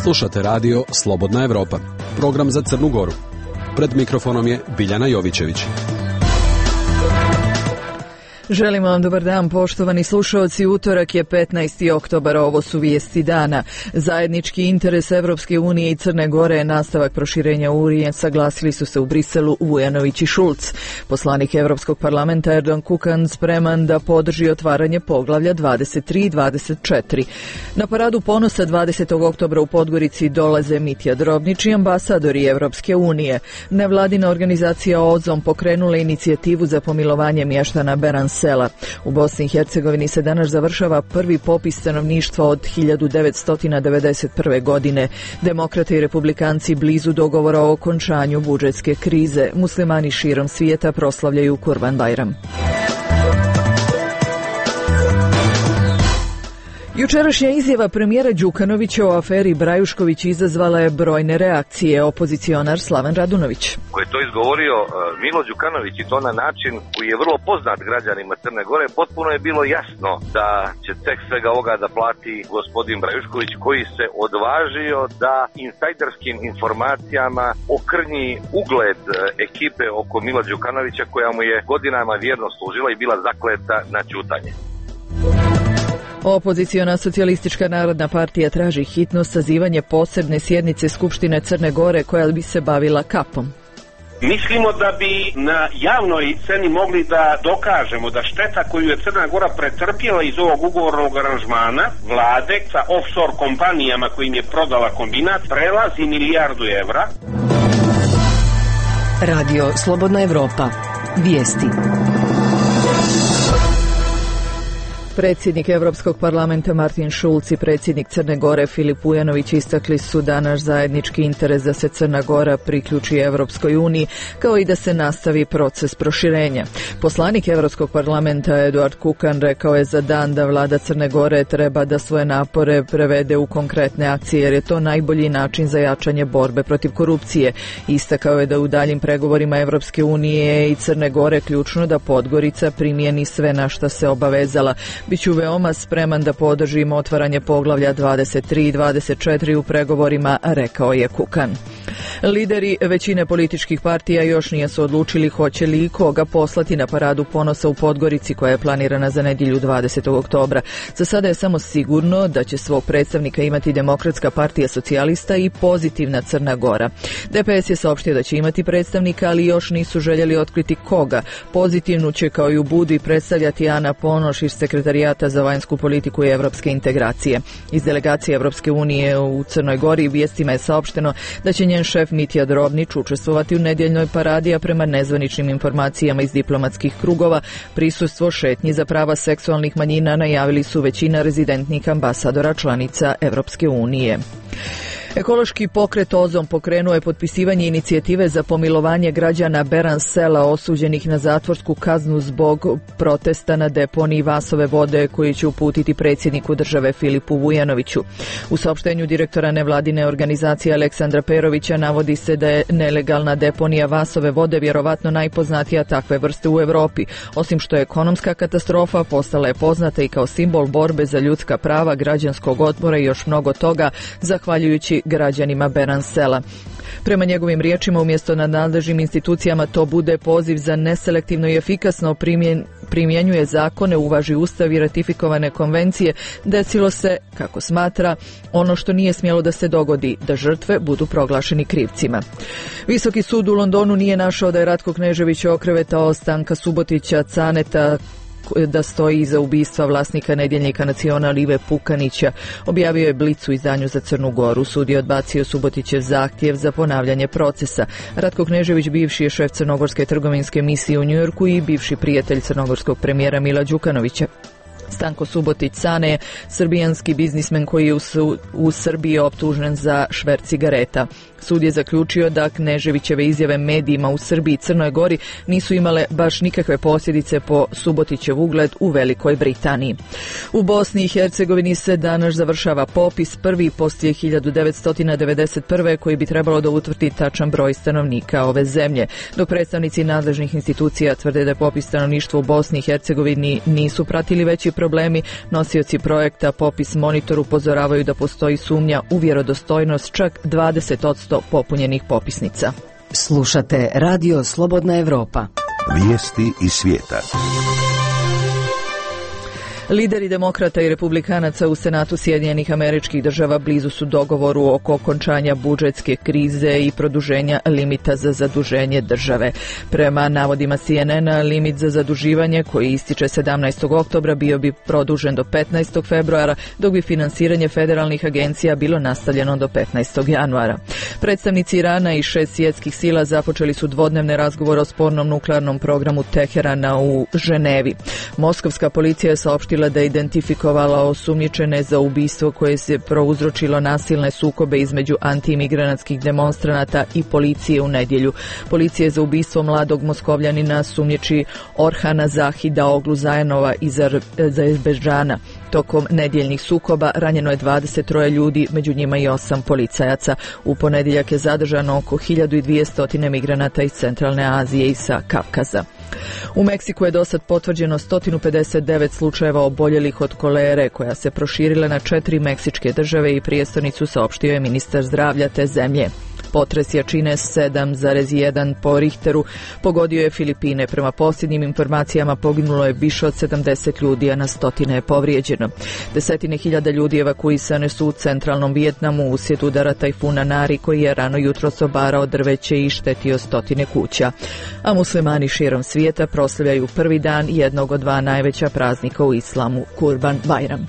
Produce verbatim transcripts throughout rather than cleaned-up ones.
Slušate radio Slobodna Evropa, program za Crnu Goru. Pred mikrofonom je Biljana Jovićević. Želimo vam dobar dan, poštovani slušaoci. Utorak je petnaesti oktobar, ovo su vijesti dana. Zajednički interes Evropske unije i Crne Gore je nastavak proširenja Unije, saglasili su se u Briselu Vujanović i Šulc. Poslanik Evropskog parlamenta Erdogan Kukan spreman da podrži otvaranje poglavlja dvadeset tri i dvadeset četiri. Na paradu ponosa dvadesetog oktobra u Podgorici dolaze Mitja Drobnić i ambasadori Evropske unije. Nevladina organizacija Ozon pokrenula inicijativu za pomilovanje mještana Beran sela. U Bosni i Hercegovini se danas završava prvi popis stanovništva od hiljadu devetsto devedeset prve. godine. Demokrate i republikanci blizu dogovora o okončanju budžetske krize. Muslimani širom svijeta proslavljaju Kurban Bajram. Jučerašnja izjava premijera Đukanovića o aferi Brajušković izazvala je brojne reakcije. Opozicionar Slaven Radunović. Koji je to izgovorio Milo Đukanović i to na način koji je vrlo poznat građanima Crne Gore, potpuno je bilo jasno da će tek svega ovoga da plati gospodin Brajušković, koji se odvažio da insajderskim informacijama okrnji ugled ekipe oko Mila Đukanovića, koja mu je godinama vjerno služila i bila zakleta na ćutanje. Opoziciona socijalistička narodna partija traži hitno sazivanje posebne sjednice Skupštine Crne Gore koja bi se bavila kapom. Mislimo da bi na javnoj sceni mogli da dokažemo da šteta koju je Crna Gora pretrpjela iz ovog ugovornog aranžmana vlade sa offshore kompanijama kojim je prodala kombinat prelazi milijardu evra. Radio Slobodna Evropa. Vijesti. Predsjednik Evropskog parlamenta Martin Schulz i predsjednik Crne Gore Filip Vujanović istakli su danas zajednički interes da se Crna Gora priključi Evropskoj uniji, kao i da se nastavi proces proširenja. Poslanik Evropskog parlamenta Eduard Kukan rekao je za dan da vlada Crne Gore treba da svoje napore prevede u konkretne akcije, jer je to najbolji način za jačanje borbe protiv korupcije. Istakao je da u daljim pregovorima Evropske unije i Crne Gore ključno da Podgorica primjeni sve na šta se obavezala. Biću veoma spreman da podržim otvaranje poglavlja dvadeset tri i dvadeset četiri u pregovorima, rekao je Kukan. Lideri većine političkih partija još nije se odlučili hoće li i koga poslati na paradu ponosa u Podgorici koja je planirana za nedjelju dvadesetog oktobra. Za sada je samo sigurno da će svog predstavnika imati Demokratska partija socijalista i Pozitivna Crna Gora. D P S je saopštio da će imati predstavnika, ali još nisu željeli otkriti koga. Pozitivnu će kao i u Budi predstavljati Ana Ponoš iz Sekretarijata za vanjsku politiku i evropske integracije. Iz delegacije Evropske unije u Crnoj Gori vijestima je saopšteno da će njen šef Mitja Drobnić učestvovati u nedjeljnoj paradi, a prema nezvaničnim informacijama iz diplomatskih krugova prisustvo šetnji za prava seksualnih manjina najavili su većina rezidentnih ambasadora članica Evropske unije. Ekološki pokret Ozon pokrenuo je potpisivanje inicijative za pomilovanje građana Beran sela osuđenih na zatvorsku kaznu zbog protesta na deponiji Vasove vode koji će uputiti predsjedniku države Filipu Vujanoviću. U saopštenju direktora nevladine organizacije Aleksandra Perovića navodi se da je nelegalna deponija Vasove vode vjerovatno najpoznatija takve vrste u Europi. Osim što je ekonomska katastrofa, postala je poznata i kao simbol borbe za ljudska prava, građanskog otpora i još mnogo toga, zahvaljujući građanima Beran sela. Prema njegovim riječima, umjesto na nadležnim institucijama to bude poziv za neselektivno i efikasno primjen, primjenjuje zakone, uvaži ustav i ratifikovane konvencije, desilo se, kako smatra, ono što nije smjelo da se dogodi, da žrtve budu proglašeni krivcima. Visoki sud u Londonu nije našao da je Ratko Knežević okrevetao Stanka Subotića Caneta da stoji iza ubistva vlasnika nedjeljnika Nacional Ive Pukanića, objavio je Blic u izdanju za Crnu Goru. Sud je odbacio Subotićev zahtjev za ponavljanje procesa. Ratko Knežević bivši je šef crnogorske trgovinske misije u Njujorku i bivši prijatelj crnogorskog premijera Mila Đukanovića. Stanko Subotić Cane je srbijanski biznismen koji je u, u Srbiji optužen za šverc cigareta. Sud je zaključio da Kneževićeve izjave medijima u Srbiji i Crnoj Gori nisu imale baš nikakve posljedice po Subotićev ugled u Velikoj Britaniji. U Bosni i Hercegovini se danas završava popis, prvi poslije hiljadu devetsto devedeset prve. koji bi trebalo da utvrdi tačan broj stanovnika ove zemlje. Dok predstavnici nadležnih institucija tvrde da popis stanovništva u Bosni i Hercegovini nisu pratili veći problemi, nosioci projekta Popis Monitor upozoravaju da postoji sumnja u vjerodostojnost čak dvadeset posto popunjenih popisnica. Slušate Radio Slobodna Evropa. Vijesti iz svijeta. Lideri demokrata i republikanaca u Senatu Sjedinjenih Američkih Država blizu su dogovoru oko okončanja budžetske krize i produženja limita za zaduženje države. Prema navodima C N N-a, limit za zaduživanje koji ističe sedamnaestog oktobra bio bi produžen do petnaestog februara, dok bi finansiranje federalnih agencija bilo nastavljeno do petnaestog januara. Predstavnici Irana i šest svjetskih sila započeli su dvodnevne razgovore o spornom nuklearnom programu Teherana u Ženevi. Moskovska policija je saopštila da je identifikovala osumnjičene za ubistvo koje se prouzročilo nasilne sukobe između antiimigranatskih demonstranata i policije u nedjelju. Policija je za ubistvo mladog Moskovljanina sumnjiči Orhana Zahida Oglu Zajanova iz Azerbejdžana. Tokom nedjeljnih sukoba ranjeno je dvadeset troje ljudi, među njima i osam policajaca. U ponedjeljak je zadržano oko hiljadu dvjesto migranata iz Centralne Azije i sa Kavkaza. U Meksiku je dosad potvrđeno sto pedeset devet slučajeva oboljelih od kolere, koja se proširila na četiri meksičke države i prijestolnicu, saopštio je ministar zdravlja te zemlje. Potres jačine sedam zarez jedan po Richteru pogodio je Filipine. Prema posljednjim informacijama poginulo je više od sedamdeset ljudi, a na stotine je povrijeđeno. Desetine hiljada ljudi evakuisane su u centralnom Vijetnamu uslijed udara tajfuna Nari, koji je rano jutros obarao drveće i štetio stotine kuća. A muslimani širom svijeta proslavljaju prvi dan jednog od dva najveća praznika u islamu, Kurban Bajram.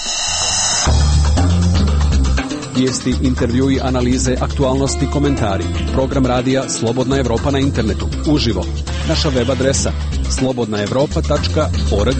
Vijesti, intervjui, analize, aktualnosti, komentari. Program radija Slobodna Evropa na internetu. Uživo. Naša web adresa slobodna evropa tačka org.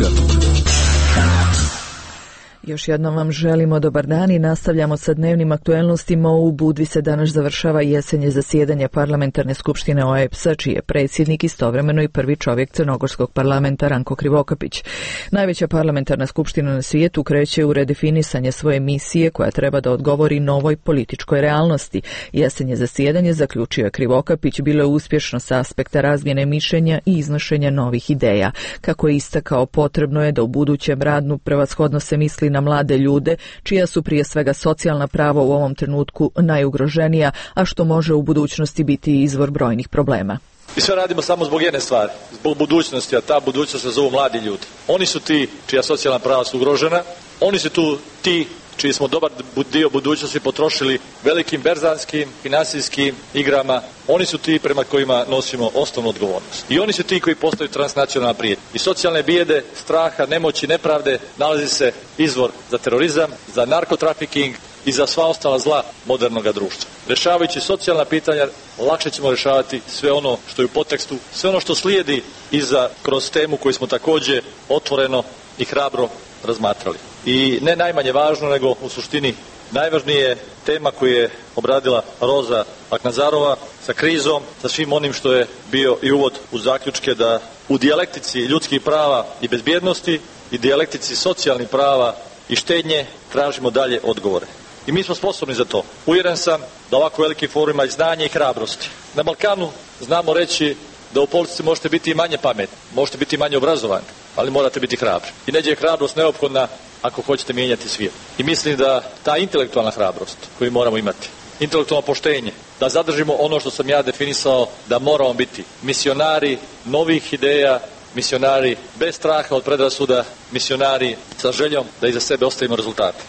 Još jednom vam želimo dobar dan i nastavljamo sa dnevnim aktuelnostima. U Budvi se danas završava jesenje zasjedanje Parlamentarne skupštine O E B S-a, čiji je predsjednik istovremeno i prvi čovjek Crnogorskog parlamenta Ranko Krivokapić. Najveća parlamentarna skupština na svijetu kreće u redefinisanje svoje misije koja treba da odgovori novoj političkoj realnosti. Jesenje zasjedanje, zaključio je Krivokapić, bilo je uspješno sa aspekta razmjene mišljenja i iznošenja novih ideja. Kako je istakao, potrebno je da u budućem radu prevashodno se misli na mlade ljude, čija su prije svega socijalna prava u ovom trenutku najugroženija, a što može u budućnosti biti izvor brojnih problema. Mi sve radimo samo zbog jedne stvari, zbog budućnosti, a ta budućnost se zovu mladi ljudi. Oni su ti čija socijalna prava su ugrožena, oni su tu ti čiji smo dobar dio budućnosti potrošili velikim berzanskim, financijskim igrama. Oni su ti prema kojima nosimo osnovnu odgovornost. I oni su ti koji postaju transnacionalna prijetnja. I socijalne bijede, straha, nemoći, nepravde nalazi se izvor za terorizam, za narkotrafiking i za sva ostala zla modernog društva. Rješavajući socijalna pitanja, lakše ćemo rješavati sve ono što je u podtekstu, sve ono što slijedi iza kroz temu koju smo također otvoreno i hrabro razmatrali. I ne najmanje važno, nego u suštini najvažnije je tema koju je obradila Roza Aknazarova sa krizom, sa svim onim što je bio i uvod u zaključke da u dijalektici ljudskih prava i bezbjednosti i dijalektici socijalnih prava i štednje tražimo dalje odgovore. I mi smo sposobni za to. Uvjeren sam da ovako veliki forum ima i znanje i hrabrosti. Na Balkanu znamo reći da u politici možete biti i manje pametni, možete biti i manje obrazovani, ali morate biti hrabri. I neđe je hrabrost neophodna ako hoćete mijenjati svijet. I mislim da ta intelektualna hrabrost koju moramo imati, intelektualno poštenje, da zadržimo ono što sam ja definisao da moramo biti misionari novih ideja, misionari bez straha od predrasuda, misionari sa željom da iza sebe ostavimo rezultate.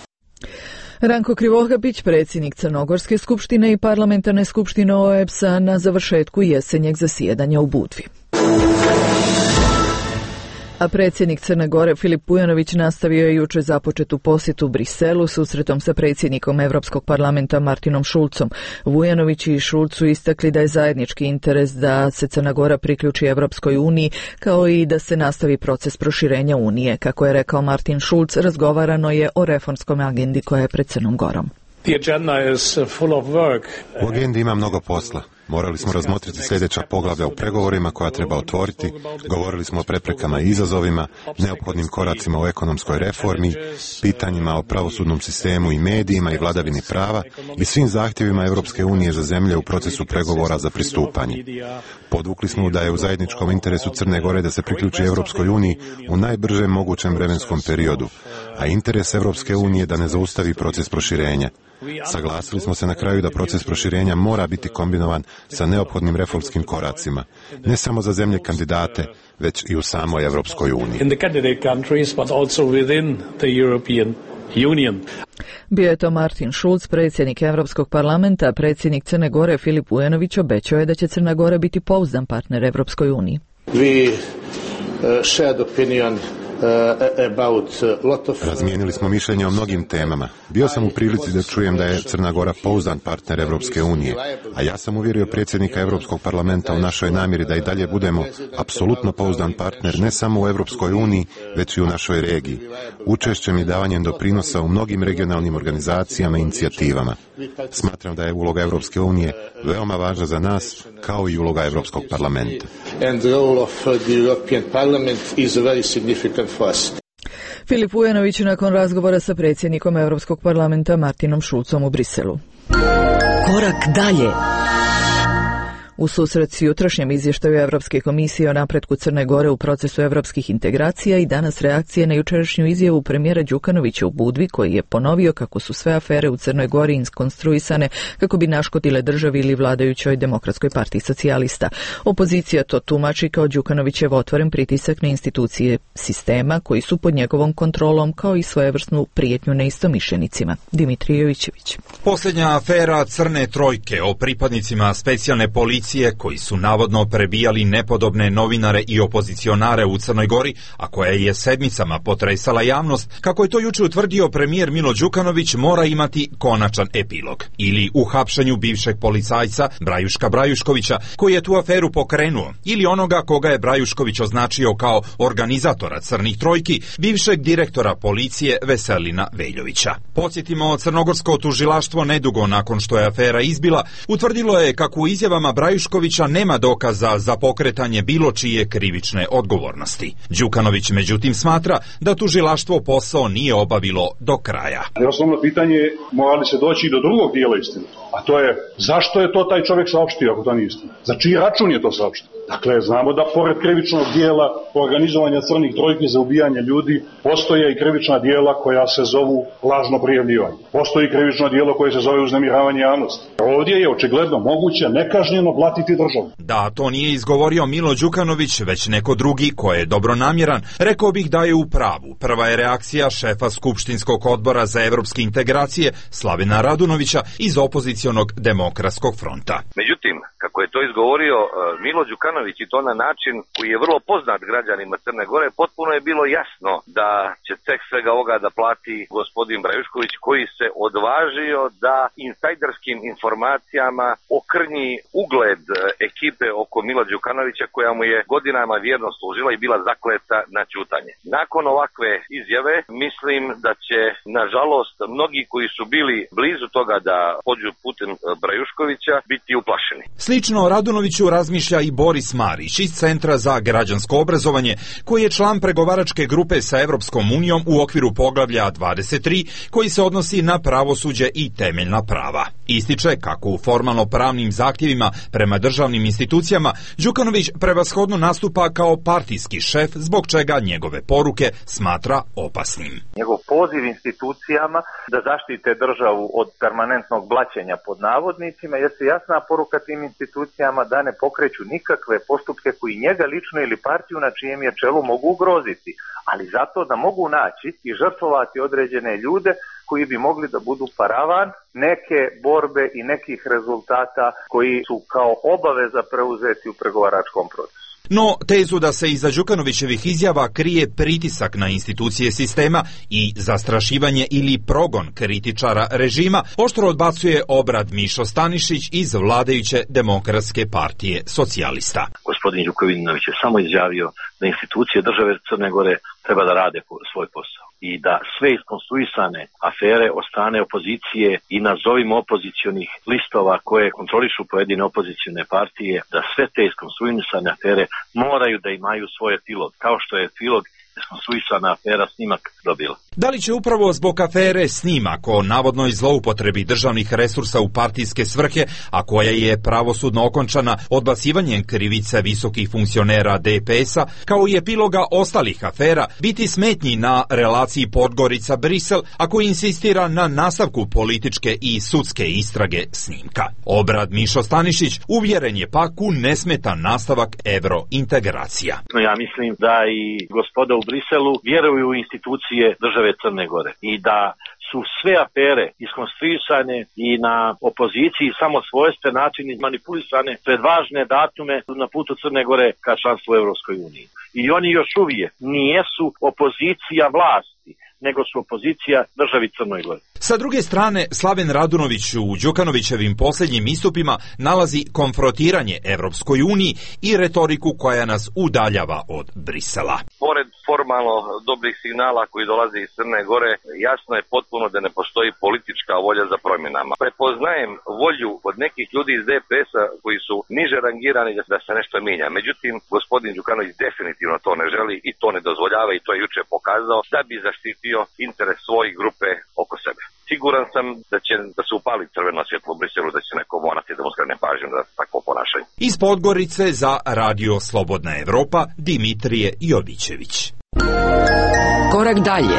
Ranko Krivokapić, predsjednik Crnogorske skupštine i parlamentarne skupštine O E B S-a na završetku jesenjeg zasjedanja u Budvi. A predsjednik Crne Gore Filip Vujanović nastavio je jučer započetu posjetu Briselu susretom sa predsjednikom Europskog parlamenta Martinom Schulzom. Vujanović i Schulz su istakli da je zajednički interes da se Crna Gora priključi Europskoj uniji, kao i da se nastavi proces proširenja unije. Kako je rekao Martin Schulz, razgovarano je o reformskom agendi koja je pred Crnom Gorom. U agendi ima mnogo posla. Morali smo razmotriti sljedeća poglavlja u pregovorima koja treba otvoriti, govorili smo o preprekama i izazovima, neophodnim koracima u ekonomskoj reformi, pitanjima o pravosudnom sistemu i medijima i vladavini prava i svim zahtjevima Europske unije za zemlje u procesu pregovora za pristupanje. Podvukli smo da je u zajedničkom interesu Crne Gore da se priključi Europskoj uniji u najbržem mogućem vremenskom periodu, a interes Europske unije da ne zaustavi proces proširenja. Saglasili smo se na kraju da proces proširenja mora biti kombinovan sa neophodnim reformskim koracima, ne samo za zemlje kandidate, već i u samoj Europskoj uniji. Bio je to Martin Schulz, predsjednik Europskog parlamenta, a predsjednik Crne Gore Filip Vujanović obećao je da će Crna Gora biti pouzdan partner Europskoj uniji. We uh, shared opinion Razmijenili smo mišljenje o mnogim temama. Bio sam u prilici da čujem da je Crna Gora pouzdan partner Europske unije, a ja sam uvjerio predsjednika Europskog parlamenta u našoj namjeri da i dalje budemo apsolutno pouzdan partner ne samo u Europskoj uniji, već i u našoj regiji, učešćem i davanjem doprinosa u mnogim regionalnim organizacijama i inicijativama. Smatram da je uloga Europske unije veoma važna za nas, kao i uloga Europskog parlamenta. Filip Vujanović nakon razgovora sa predsjednikom Europskog parlamenta Martinom Schulzom u Briselu. Korak dalje. U susret s jutrošnjem izvještaju Europske komisije o napretku Crne Gore u procesu europskih integracija i danas reakcije na jučerašnju izjavu premijera Đukanovića u Budvi, koji je ponovio kako su sve afere u Crnoj Gori iskonstruisane kako bi naškodile državi ili vladajućoj Demokratskoj partiji socijalista. Opozicija to tumači kao Đukanovićev otvoren pritisak na institucije sistema koji su pod njegovom kontrolom, kao i svojevrsnu prijetnju neistomišljenicima. Dimitrij Jovićević. Posljednja afera Crne trojke o pripadnicima specijalne policije koji su navodno prebijali nepodobne novinare i opozicionare u Crnoj Gori, a koja je sedmicama potresala javnost, kako je to juče utvrdio premijer Milo Đukanović, mora imati konačan epilog. Ili u hapšenju bivšeg policajca Brajuška Brajuškovića, koji je tu aferu pokrenuo, ili onoga koga je Brajušković označio kao organizatora crnih trojki, bivšeg direktora policije Veselina Veljovića. Podsjetimo, crnogorsko tužilaštvo nedugo nakon što je afera izbila, utvrdilo je kako u izjavama Brajuškovića nema dokaza za pokretanje bilo čije krivične odgovornosti. Đukanović međutim smatra da tužilaštvo posao nije obavilo do kraja. Osnovno pitanje je mora li se doći do drugog dijela istine, a to je zašto je to taj čovjek saopštio ako to nije istina? Za čiji račun je to saopštio? Dakle, znamo da pored krivičnog dijela organizovanja crnih trojki za ubijanje ljudi, postoje i krivična dijela koja se zovu lažno prijavljivanje. Postoji krivično dijelo koje se zove uznemiravanje javnosti. Ovdje je očigledno moguće nekažnjeno blatiti državu. Da to nije izgovorio Milo Đukanović, već neko drugi ko je dobronamjeran, rekao bih da je u pravu. Prva je reakcija šefa Skupštinskog odbora za evropske integracije Slavena Radunovića iz opozicionog Demokratskog fronta. Međutim, kako je to izgovorio Milo Đukanović i to na način koji je vrlo poznat građanima Crne Gore, potpuno je bilo jasno da će ceh svega ovoga da plati gospodin Brajušković, koji se odvažio da insajderskim informacijama okrnji ugled ekipe oko Mila Đukanovića, koja mu je godinama vjerno služila i bila zakleta na ćutanje. Nakon ovakve izjave mislim da će, nažalost, mnogi koji su bili blizu toga da pođu putem Brajuškovića biti uplašeni. Slično Radunoviću razmišlja i Boris Marić iz Centra za građansko obrazovanje, koji je član pregovaračke grupe sa Europskom unijom u okviru poglavlja dvadeset tri, koji se odnosi na pravosuđe i temeljna prava. Ističe kako u formalno pravnim zahtjevima prema državnim institucijama Đukanović prevashodno nastupa kao partijski šef, zbog čega njegove poruke smatra opasnim. Njegov poziv institucijama da zaštite državu od permanentnog blaćenja pod navodnicima jeste jasna poruka tim institucijama da ne pokreću nikakve postupke koji njega lično ili partiju na čijem je čelu mogu ugroziti, ali zato da mogu naći i žrtvovati određene ljude koji bi mogli da budu paravan neke borbe i nekih rezultata koji su kao obaveza preuzeti u pregovaračkom procesu. No, tezu da se iza Đukanovićevih izjava krije pritisak na institucije sistema i zastrašivanje ili progon kritičara režima, oštro odbacuje Obrad Mišo Stanišić iz vladajuće Demokratske partije socijalista. Gospodin Đukanović je samo izjavio da institucije države Crne Gore treba da rade svoj posao. i da sve iskonstruisane afere od strane opozicije i nazovimo opozicionih listova koje kontrolišu pojedine opozicione partije, da sve te iskonstruisane afere moraju da imaju svoj epilog, kao što je epilog iskonstruisana afera Snimak dobila. Da li će upravo zbog afere Snimak o navodnoj zloupotrebi državnih resursa u partijske svrhe, a koja je pravosudno okončana odbacivanjem krivice visokih funkcionera D P S-a, kao i epiloga ostalih afera, biti smetnji na relaciji Podgorica-Brisel, ako insistira na nastavku političke i sudske istrage Snimka? Obrad Mišo Stanišić uvjeren je pak u nesmetan nastavak evrointegracija. Ja mislim da i gospoda u Briselu vjeruju u institucije države Crne Gore i da su sve afere iskonstruisane i na opoziciji samo svojstven način manipulisane pred važne datume na putu Crne Gore ka članstvu u Europskoj uniji. I oni još uvijek nijesu opozicija vlasti, nego su opozicija državi Crnoj Gori. Sa druge strane, Slaven Radunović u Đukanovićevim posljednjim istupima nalazi konfrontiranje Evropskoj uniji i retoriku koja nas udaljava od Brisela. Pored formalno dobrih signala koji dolaze iz Crne Gore, jasno je potpuno da ne postoji politička volja za promjenama. Prepoznajem volju od nekih ljudi iz D P S-a koji su niže rangirani da se nešto mijenja. Međutim, gospodin Đukanović definitivno to ne želi i to ne dozvoljava i to je juče pokazao da bi zaštitio interes svoje grupe oko sebe. Siguran sam da će da se upali crveno svjetlo u Briselu, da će neko morati da mu skrene pažnju na takvo ponašanje. Iz Podgorice za Radio Slobodna Evropa, Dimitrije Jovićević. Korak dalje.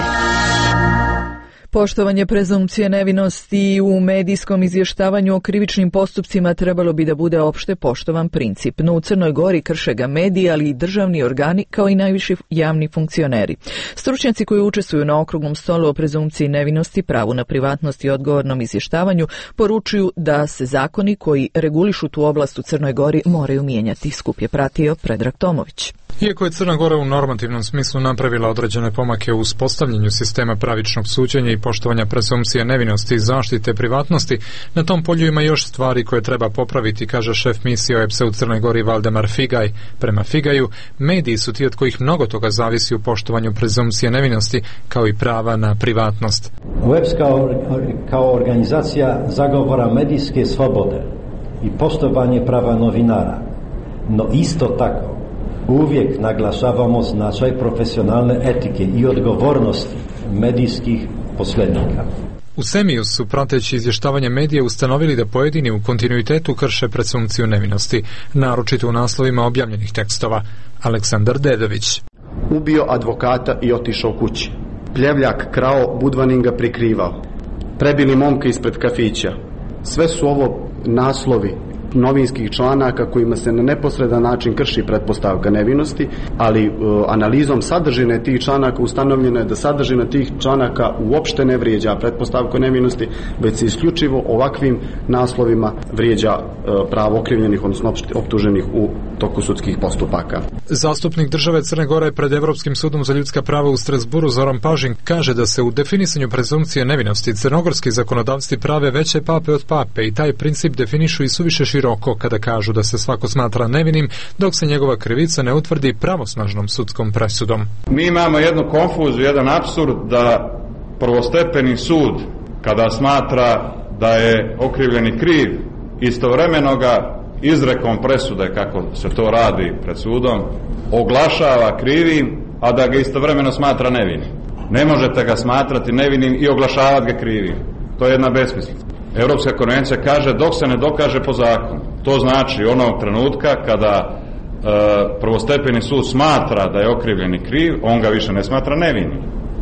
Poštovanje prezumcije nevinosti u medijskom izvještavanju o krivičnim postupcima trebalo bi da bude opšte poštovan princip, no u Crnoj Gori krše ga mediji, ali i državni organi kao i najviši javni funkcioneri. Stručnjaci koji učestvuju na okruglom stolu o prezumciji nevinosti, pravu na privatnost i odgovornom izvještavanju poručuju da se zakoni koji regulišu tu oblast u Crnoj Gori moraju mijenjati. Skup je pratio Predrag Tomović. Iako je Crna Gora u normativnom smislu napravila određene pomake u uspostavljanju sistema pravičnog suđenja i poštovanja prezumcije nevinosti i zaštite privatnosti, na tom polju ima još stvari koje treba popraviti, kaže šef misije O E P S-a u Crnoj Gori Valdemar Figaj. Prema Figaju, mediji su ti od kojih mnogo toga zavisi u poštovanju prezumcije nevinosti, kao i prava na privatnost. O E P S kao, kao organizacija zagovora medijske slobode i poštovanje prava novinara, no isto tako uvijek naglašavamo značaj profesionalne etike i odgovornosti medijskih posrednika. U Semiju su, prateći izvještavanje medija, ustanovili da pojedini u kontinuitetu krše presumpciju nevinosti, naročito u naslovima objavljenih tekstova. Aleksandar Dedović. Ubio advokata i otišao kući. Pljevljak krao, Budvanin ga prikrivao. Prebili momka ispred kafića. Sve su ovo naslovi novinskih članaka kojima se na neposredan način krši pretpostavka nevinosti, ali uh, analizom sadržine tih članaka ustanovljeno je da sadržina tih članaka uopšte ne vrijeđa pretpostavku nevinosti, već se isključivo ovakvim naslovima vrijeđa uh, pravo okrivljenih, odnosno optuženih u toku sudskih postupaka. Zastupnik države Crne Gore pred Evropskim sudom za ljudska prava u Strasburu Zoran Pažin kaže da se u definisanju prezumcije nevinosti crnogorski zakonodavci prave veće pape od pape i taj princip definišu i suviše široko kada kažu da se svako smatra nevinim dok se njegova krivica ne utvrdi pravosnažnom sudskom presudom. Mi imamo jednu konfuziju, jedan apsurd da prvostepeni sud kada smatra da je okrivljeni kriv, istovremeno ga izrekom presude, kako se to radi pred sudom, oglašava krivim, a da ga istovremeno smatra nevinim. Ne možete ga smatrati nevinim i oglašavati ga krivim. To je jedna besmislica. Europska konvencija kaže dok se ne dokaže po zakonu. To znači onog trenutka kada e, prvostepeni sud smatra da je okrivljeni kriv, on ga više ne smatra nevinim.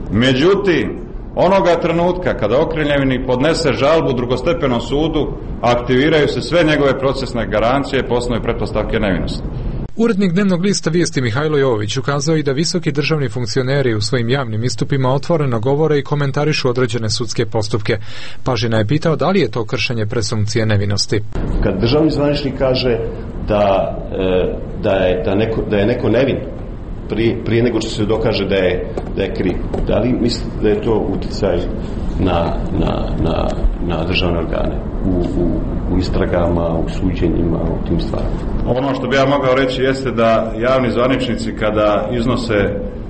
Međutim, onoga trenutka kada okrivljeni podnese žalbu drugostepenom sudu, aktiviraju se sve njegove procesne garancije po osnovi pretpostavke nevinosti. Urednik dnevnog lista Vijesti Mihajlo Jovović ukazao i da visoki državni funkcioneri u svojim javnim istupima otvoreno govore i komentarišu određene sudske postupke. Pažina je pitao da li je to kršenje presumpcije nevinosti. Kad državni zvaničnik kaže da, da, je, da, neko, da je neko nevin prije, prije nego što se dokaže da je, da je kriv, da li misli da je to utjecaj na, na, na, na državne organe u, u, u istragama, u suđenjima, u tim stvarima? Ono što bi ja mogao reći jeste da javni zvaničnici kada iznose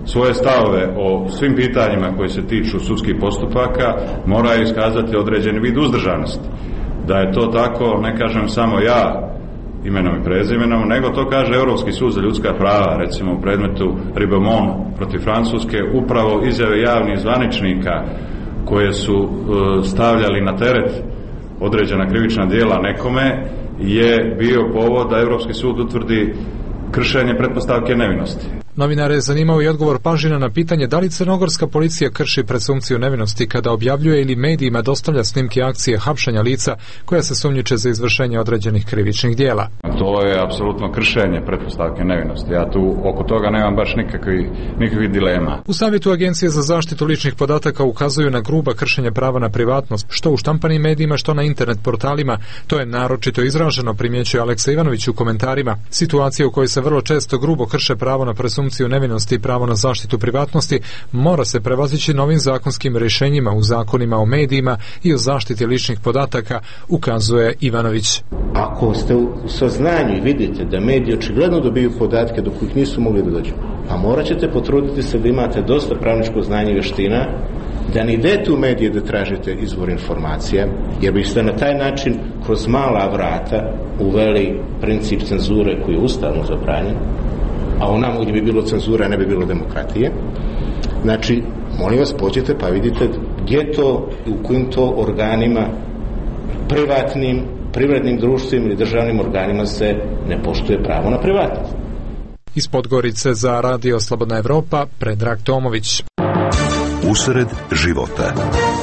svoje stavove o svim pitanjima koji se tiču sudskih postupaka moraju iskazati određeni vid uzdržanosti. Da je to tako, ne kažem samo ja imenom i prezimenom, nego to kaže Europski sud za ljudska prava, recimo u predmetu Ribamon protiv Francuske, upravo izjave javnih zvaničnika koje su stavljali na teret određena krivična djela nekome je bio povod da Europski sud utvrdi kršenje pretpostavke nevinosti. Novinare je zanimao i odgovor Pažina na pitanje da li crnogorska policija krši presumpciju nevinosti kada objavljuje ili medijima dostavlja snimke akcije hapšenja lica koja se sumnjiče za izvršenje određenih krivičnih djela. To je apsolutno kršenje pretpostavke nevinosti. Ja tu oko toga nemam baš nikakvih nikakvih dilema. U savjetu Agencije za zaštitu ličnih podataka ukazuju na gruba kršenje prava na privatnost, što u štampanim medijima, što na internet portalima. To je naročito izraženo, primjećuje Aleksa Ivanović u komentarima. Situacija u kojoj se vrlo često grubo krše pravo na presumpciju nevinosti i pravo na zaštitu privatnosti mora se prevazići novim zakonskim rješenjima u zakonima o medijima i o zaštiti ličnih podataka, ukazuje Ivanović. Ako ste u saznanju i vidite da mediji očigledno dobiju podatke do kojih nisu mogli da dođu, a morat ćete potruditi se da imate dosta pravničko znanje i vještina, da ne idete u medije da tražite izvor informacija, jer biste na taj način kroz mala vrata uveli princip cenzure koji je ustavno zabranjen, a onamo gdje bi bilo cenzura ne bi bilo demokratije. Znači, molim vas, pođite pa vidite gdje to, u kojim to organima, privatnim, privrednim društvima ili državnim organima se ne poštuje pravo na privatnost. Iz Podgorice za Radio Slobodna Evropa, Predrag Tomović. Usred života.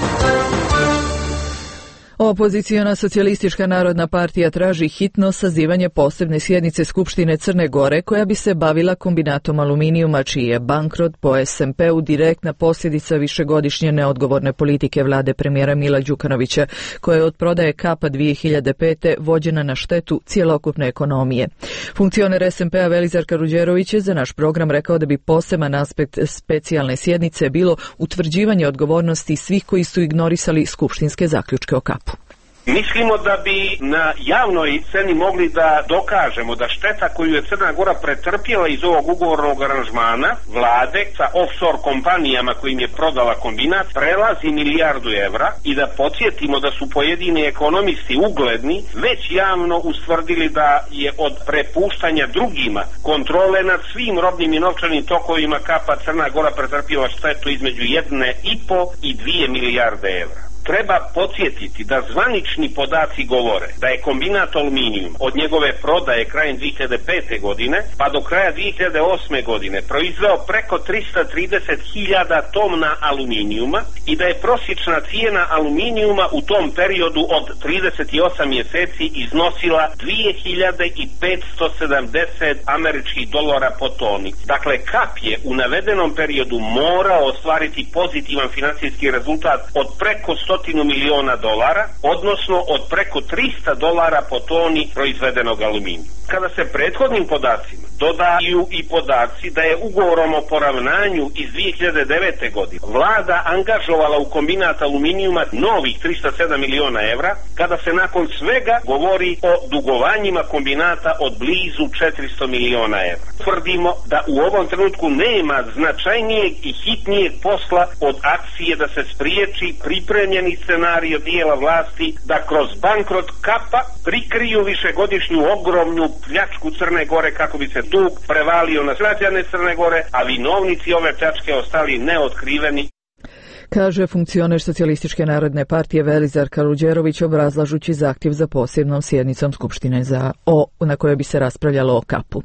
Opoziciona socijalistička narodna partija traži hitno sazivanje posebne sjednice Skupštine Crne Gore koja bi se bavila kombinatom aluminijuma, čiji je bankrot po es em pe u direktna posljedica višegodišnje neodgovorne politike vlade premijera Mila Đukanovića, koja je od prodaje kapa dvije hiljade pete vođena na štetu cjelokupne ekonomije. Funkcioner es em pe-a Velizar Karuđerović je za naš program rekao da bi poseban aspekt specijalne sjednice bilo utvrđivanje odgovornosti svih koji su ignorisali skupštinske zaključke o kapu. Mislimo da bi na javnoj sceni mogli da dokažemo da šteta koju je Crna Gora pretrpjela iz ovog ugovornog aranžmana vlade sa offshore kompanijama kojim je prodala kombinat prelazi milijardu evra i da podsjetimo da su pojedini ekonomisti ugledni već javno ustvrdili da je od prepuštanja drugima kontrole nad svim robnim i novčanim tokovima kapa Crna Gora pretrpjela štetu između jedne i po i dvije milijarde evra. Treba podsjetiti da zvanični podaci govore da je kombinat aluminijum od njegove prodaje krajem dvije hiljade pete godine pa do kraja dvije hiljade osme godine proizveo preko tristo trideset hiljada tona aluminijuma i da je prosječna cijena aluminijuma u tom periodu od trideset osam mjeseci iznosila dvije hiljade petsto sedamdeset američkih dolara po toni. Dakle, kap je u navedenom periodu morao ostvariti pozitivan financijski rezultat od preko sto miliona dolara, odnosno od preko tristo dolara po toni proizvedenog aluminija. Kada se prethodnim podacima dodaju i podaci da je ugovorom o poravnanju iz dvije hiljade devete godine vlada angažovala u kombinat aluminijuma novih tristo sedam miliona evra, kada se nakon svega govori o dugovanjima kombinata od blizu četiristo miliona evra. Tvrdimo da u ovom trenutku nema značajnijeg i hitnijeg posla od akcije da se spriječi pripremljeni scenario dijela vlasti da kroz bankrot kapa prikriju višegodišnju ogromnu pljačku Crne Gore kako bi se dug prevalio na građane Crne Gore, a vinovnici ove pljačke ostali neotkriveni. Kaže funkcioner Socijalističke narodne partije Velizar Karuđerović obrazlažući zahtjev za posebnom sjednicom Skupštine za o, na kojoj bi se raspravljalo o kapu.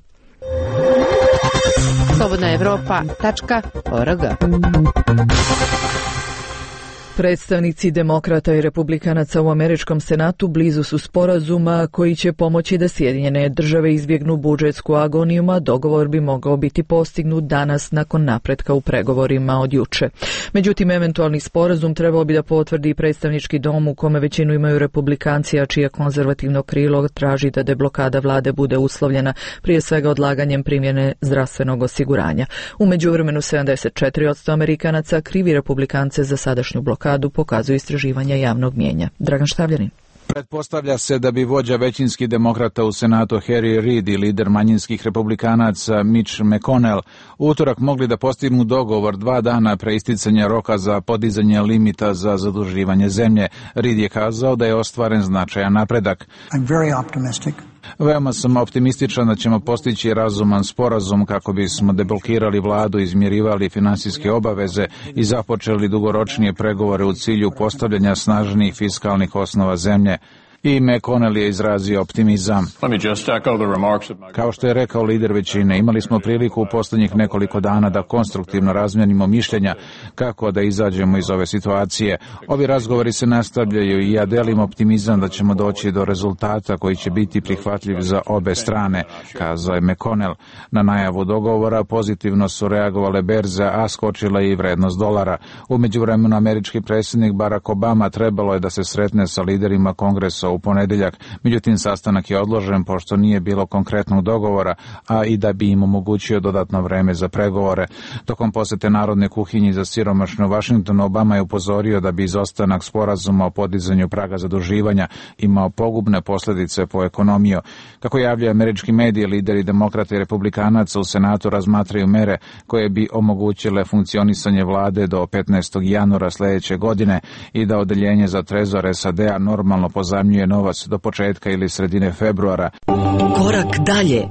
slobodna evropa tačka org. Predstavnici demokrata i republikanaca u američkom senatu blizu su sporazuma koji će pomoći da Sjedinjene države izbjegnu budžetsku agoniju, a dogovor bi mogao biti postignut danas nakon napretka u pregovorima od juče. Međutim, eventualni sporazum trebao bi da potvrdi predstavnički dom u kome većinu imaju republikanci, a čije konzervativno krilo traži da deblokada vlade bude uslovljena prije svega odlaganjem primjene zdravstvenog osiguranja. U međuvremenu sedamdeset četiri posto Amerikanaca krivi republikance za sadašnju blokadu, pokazuju istraživanja javnog mnijenja. Dragan Štavljanin. Pretpostavlja se da bi vođa većinskih demokrata u Senatu Harry Reid i lider manjinskih republikanaca Mitch McConnell utorak mogli da postignu dogovor dva dana pre isticanja roka za podizanje limita za zaduživanje zemlje. Reid je kazao da je ostvaren značajan napredak. I'm very optimistic. Veoma sam optimističan da ćemo postići razuman sporazum kako bismo deblokirali vladu, izmirivali finansijske obaveze i započeli dugoročnije pregovore u cilju postavljanja snažnijih fiskalnih osnova zemlje. I McConnell je izrazio optimizam. Kao što je rekao lider većine, imali smo priliku u posljednjih nekoliko dana da konstruktivno razmjenimo mišljenja kako da izađemo iz ove situacije. Ovi razgovori se nastavljaju i ja delim optimizam da ćemo doći do rezultata koji će biti prihvatljiv za obe strane, kazao je McConnell. Na najavu dogovora pozitivno su reagovale berze, a skočila je i vrednost dolara. U međuvremenu američki predsjednik Barack Obama trebalo je da se sretne sa liderima kongresa u ponedeljak, međutim sastanak je odložen pošto nije bilo konkretnog dogovora, a i da bi im omogućio dodatno vreme za pregovore. Tokom posete Narodne kuhinji za siromašne u Vašingtonu, Obama je upozorio da bi izostanak sporazuma o podizanju praga zaduživanja imao pogubne posljedice po ekonomiju. Kako javljaju američki mediji, lideri demokrata i republikanaca u Senatu razmatraju mere koje bi omogućile funkcionisanje vlade do petnaestog januara sljedeće godine i da odeljenje za trezor S A D-a normalno pozajmljuje novac do početka ili sredine februara. Korak dalje.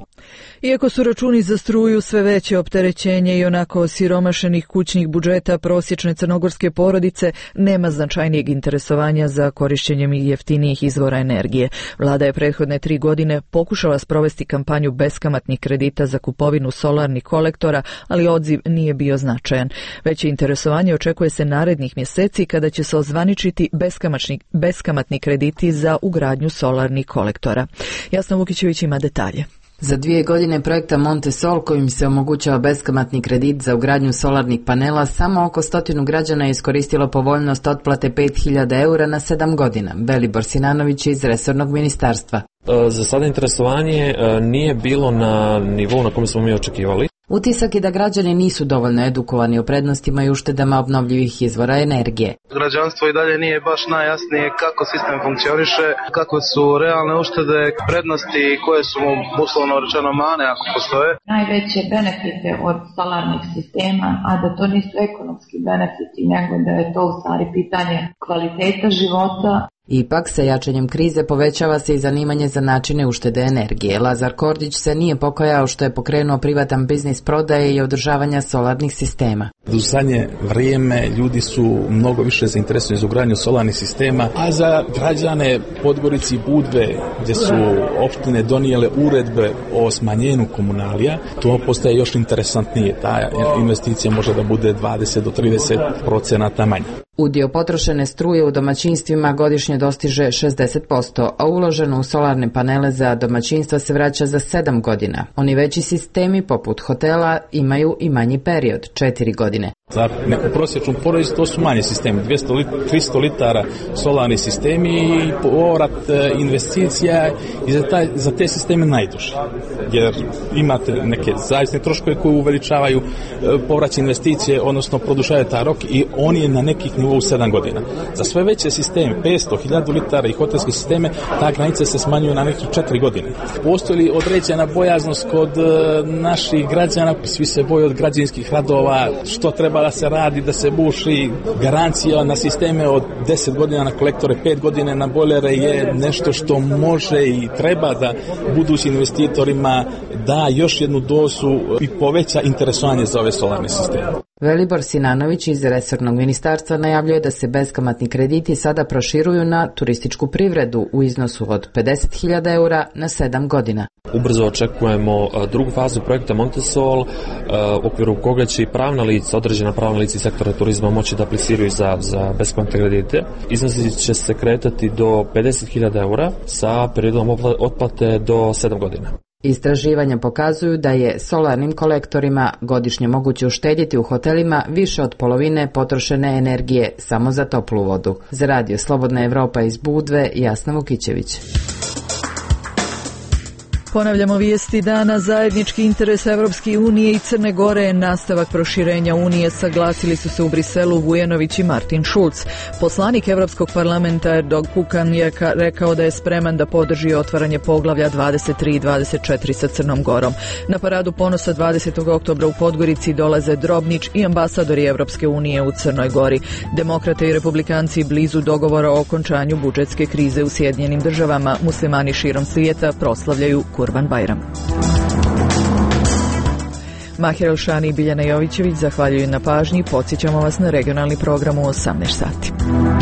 Iako su računi za struju sve veće opterećenje i onako osiromašenih kućnih budžeta, prosječne crnogorske porodice nema značajnijeg interesovanja za korišćenjem jeftinijih izvora energije. Vlada je prethodne tri godine pokušala sprovesti kampanju beskamatnih kredita za kupovinu solarnih kolektora, ali odziv nije bio značajan. Veće interesovanje očekuje se narednih mjeseci kada će se ozvaničiti beskamatni, beskamatni krediti za ugradnju solarnih kolektora. Jasna Vukićević ima detalje. Za dvije godine projekta Montesol, kojim se omogućava beskamatni kredit za ugradnju solarnih panela, samo oko stotinu građana je iskoristilo povoljnost otplate pet hiljada eura na sedam godina. Velibor Sinanović iz resornog ministarstva. Za sada interesovanje nije bilo na nivou na kojem smo mi očekivali. Utisak je da građani nisu dovoljno edukovani o prednostima i uštedama obnovljivih izvora energije. Građanstvo i dalje nije baš najjasnije kako sistem funkcioniše, kako su realne uštede, prednosti koje su mu uslovno rečeno mane ako postoje. Najveće benefite od solarnih sistema, a da to nisu ekonomski benefiti, nego da je to u stvari pitanje kvaliteta života. Ipak, sa jačanjem krize povećava se i zanimanje za načine uštede energije. Lazar Kordić se nije pokajao što je pokrenuo privatan biznis prodaje i održavanja solarnih sistema. U zadnje vrijeme ljudi su mnogo više zainteresovani za ugradnju solarnih sistema, a za građane Podgorici i Budve, gdje su opštine donijele uredbe o smanjenju komunalija, to postaje još interesantnije. Ta investicija može da bude dvadeset do trideset procenata manja. Udio potrošene struje u domaćinstvima godišnje dostiže šezdeset posto, a uloženo u solarne panele za domaćinstva se vraća za sedam godina. Oni veći sistemi, poput hotela, imaju i manji period, četiri godine. Za neku prosječnu porodicu to su manje sistemi, dvjesto do tristo litara solarni sistemi i povrat investicija i za, taj, za te sisteme najduže. Jer imate neke zavisne troškove koje uveličavaju povraćaj investicije, odnosno produžavaju taj rok i on je na nekih nivou sedam godina. Za sve veće sisteme, petsto, hiljadu litara i hotelske sisteme, ta granica se smanjuje na nekih četiri godine. Postoji li određena bojaznost kod naših građana? Svi se boje od građevinskih radova, što treba da se radi, da se buši. Garancija na sisteme od deset godina, na kolektore pet godina, na bojlere je nešto što može i treba da budućim investitorima da još jednu dozu i poveća interesovanje za ove solarne sisteme. Velibor Sinanović iz resornog ministarstva najavljuje da se beskamatni krediti sada proširuju na turističku privredu u iznosu od pedeset hiljada eura na sedam godina. Ubrzo očekujemo drugu fazu projekta Montesol, u okviru koga će i pravna lica, određena pravna lica iz sektora turizma moći da apliciraju za, za beskamatne kredite. Iznosi će se kretati do pedeset hiljada eura sa periodom otplate do sedam godina. Istraživanja pokazuju da je solarnim kolektorima godišnje moguće uštedjeti u hotelima više od polovine potrošene energije samo za toplu vodu. Za radio Slobodna Evropa iz Budve, Jasna Vukićević. Ponavljamo vijesti dana. Zajednički interes Evropske unije i Crne Gore je nastavak proširenja Unije, saglasili su se u Briselu Vujanović i Martin Schulz. Poslanik Evropskog parlamenta Erdog Kukan je rekao da je spreman da podrži otvaranje poglavlja dvadeset tri i dvadeset četiri sa Crnom Gorom. Na paradu ponosa dvadesetog oktobra u Podgorici dolaze Drobnić i ambasadori Evropske unije u Crnoj Gori. Demokrate i republikanci blizu dogovora o okončanju budžetske krize u Sjedinjenim državama. Muslimani širom svijeta proslavljaju Kurban Bajram. Mahir Elšani i Biljana Jovićević zahvaljuju na pažnji. Podsjećamo vas na regionalni program u osamnaest sati.